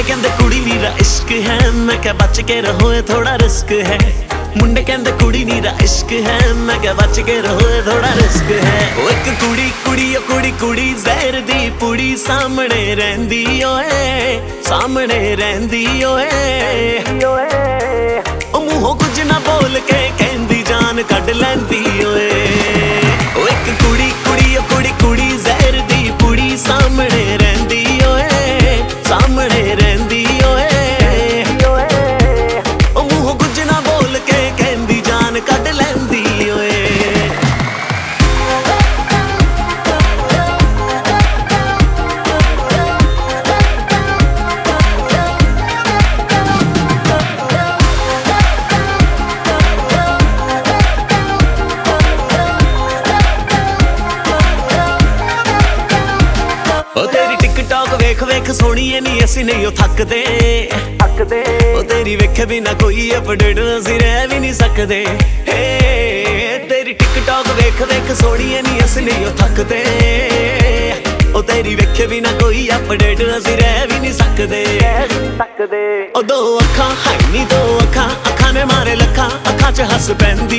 कहंदे कुड़ी नीरा इश्क है, मैं क्या बच के रहो थोड़ा रिस्क है। मुंडे कहंदे कुड़ी नीरा इश्क है, मैं क्या बच के रहो थोड़ा रिस्क है। ओ एक कुड़ी कुड़ी ओ कुड़ी कुड़ी जहर दी पुड़ी सामने रहंदी ओए, सामने रहंदी ओए। ओ मुंहों कुछ ना बोल के कहंदी जान कढ लैंदी ओए। ओ एक कुड़ी कुड़ी ओ कुड़ी कुड़ी जहर दी पुड़ी सामने रहंदी ओए, सामने रहंदी ओए। ओ मुंहों कुछ ना बोल के कहंदी जान कढ लैंदी ओए। तेरी टिकटॉक वेख वेख सोहणीए नी असीं नहीं ओ थकदे थकदे। ओ तेरी वेखे बिना कोई अपडेट असीं रह भी नहीं सकदे। तेरी टिकटॉक वेख वेख सोहणीए नी असीं नहीं ओ थकदे। ओ तेरी वेखे बिना कोई अपडेट असीं रह भी नहीं सकदे। ओ दो अखां है नी दो अखां, अखां ने मारे लखां, अखां च हस पैंदी